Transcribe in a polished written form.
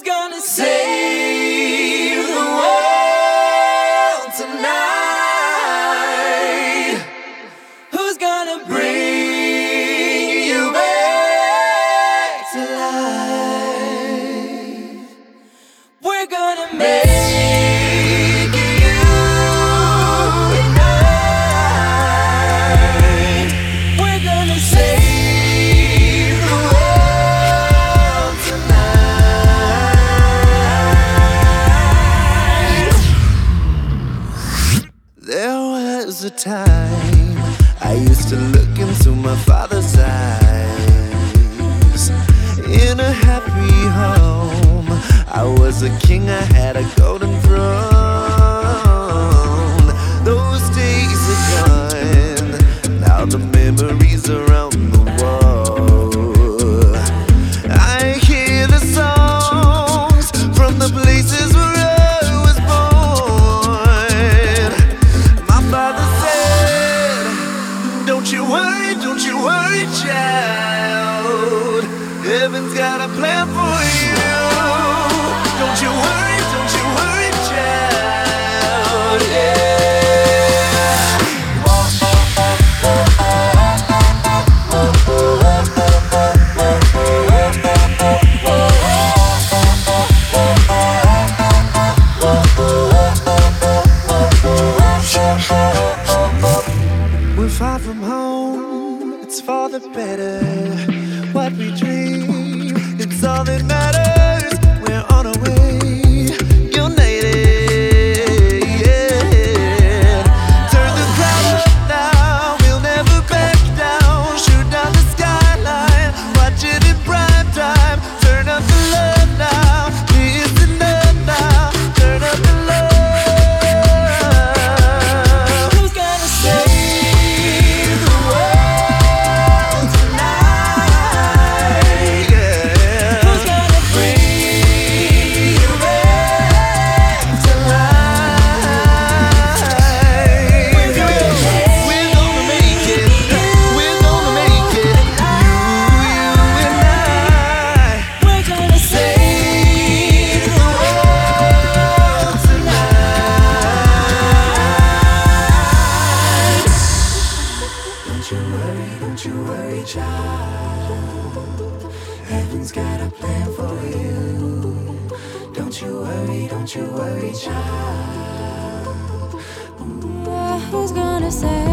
Who's gonna save the world tonight? Who's gonna bring you back to life? We're gonna make you tonight. We're gonna save the world tonight. There was a time I used to look into my father's eyes. In a happy home, I was a king, I had a golden throne. Those days are gone, now the memories around the wall. I hear the songs from the places where I was born. My father said, don't you worry, child. Heaven's got a plan for you. Don't you worry, child. Yeah. We're far from home, it's for the better. What we dream, it's all that matters. We're on our way, united, yeah. Turn the crowd up now, we'll never back down. Shoot down the skyline, watch it in prime time. Turn up the love now, listen up now. Turn up the love. Who's gonna save the world tonight? Yeah. Who's gonna bring you back to life? We're gonna make it. We're gonna make it. You and I. We're gonna save the world tonight. Don't you worry, child. Heaven's got a plan for you. Don't you worry, child. Who's gonna say?